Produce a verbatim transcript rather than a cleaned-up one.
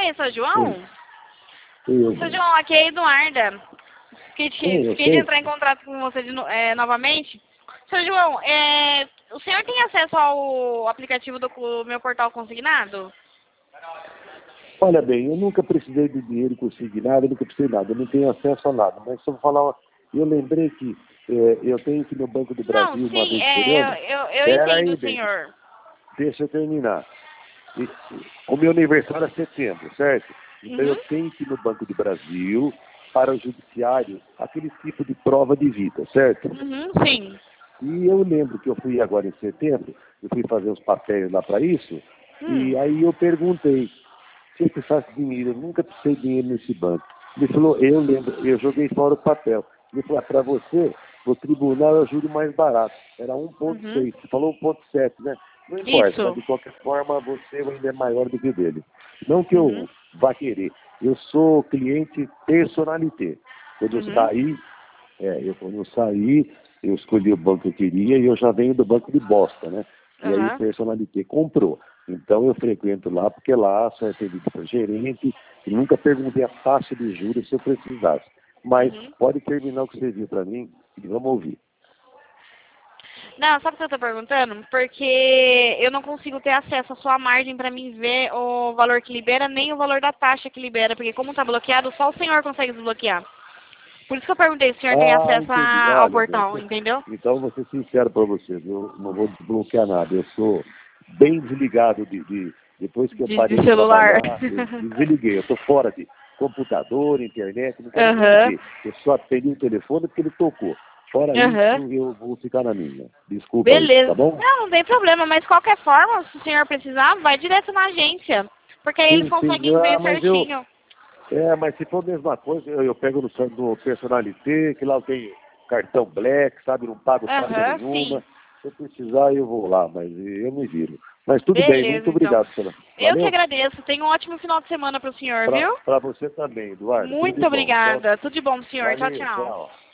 Oi, seu João? Eu, Seu João, aqui é a Eduarda. Fiquei de, Sim, eu fiquei de sei. entrar em contato com você de no- é, novamente. Seu João, é, o senhor tem acesso ao aplicativo do co- meu portal consignado? Olha bem, eu nunca precisei de dinheiro consignado, eu nunca precisei de nada, eu não tenho acesso a nada. Mas só vou falar, uma- eu lembrei que é, eu tenho que ir no Banco do Não, Brasil uma sim, vez por é, eu, ano. eu, eu Espera entendo, aí, bem, senhor. deixa eu terminar. E- o meu aniversário é setembro, certo? Então eu Uhum. tenho que ir no Banco do Brasil para o judiciário, aquele tipo de prova de vida, certo? Uhum, sim. E eu lembro que eu fui agora em setembro, eu fui fazer os papéis lá para isso, Hum. e aí eu perguntei se eu precisasse de dinheiro, eu nunca precisei de dinheiro nesse banco. Ele falou, eu lembro, eu joguei fora o papel. Ele falou, para você, no tribunal é o juro mais barato. Era um ponto Uhum. seis, você falou um ponto sete, né? Não importa, mas Isso. de qualquer forma você ainda é maior do que o dele. Não que Uhum. eu vá querer, eu sou cliente personalité. Quando eu Uhum. saí, é, eu, quando eu saí, eu escolhi o banco que eu queria e eu já venho do banco de bosta, né? E aí o Aham. personalité comprou. Então eu frequento lá porque lá só é atendido por gerente e nunca perguntei a taxa de juros se eu precisasse. Mas Uhum. pode terminar o que você viu para mim e vamos ouvir. Não, sabe o que eu tô perguntando? Porque eu não consigo ter acesso à sua margem pra mim ver o valor que libera, nem o valor da taxa que libera, porque como tá bloqueado, só o senhor consegue desbloquear. Por isso que eu perguntei se o senhor tem Ah, acesso entendi. a- ao Olha, bem, portal, entendeu? então vou ser sincero para você, eu não vou desbloquear nada. Eu sou bem desligado de, de- depois que eu De, de parei de celular. trabalhar, eu desliguei. Eu estou fora de computador, internet, não quero nem Aham. ver. Eu só atendi o telefone porque ele tocou. Fora Aham. isso, eu vou ficar na minha. Desculpa aí, tá Beleza. bom? Não, não tem problema, mas de qualquer forma, se o senhor precisar, vai direto na agência. Porque aí eles Sim, sim. conseguem Ah, ver mas eu, certinho. É, mas se for a mesma coisa, eu, eu pego no site do Personalité, que lá eu tenho cartão Black, sabe? Não pago taxa Aham, sim. nenhuma. Se eu precisar, eu vou lá, mas eu me viro. Mas tudo bem, muito Beleza, então. obrigado pela. Eu que Valeu? agradeço. Tenha um ótimo final de semana pro senhor, Pra, viu? pra você também, Eduardo. Tudo de Muito bom. Tchau. obrigada. Tudo de bom pro senhor. Tchau, Valeu, tchau. tchau.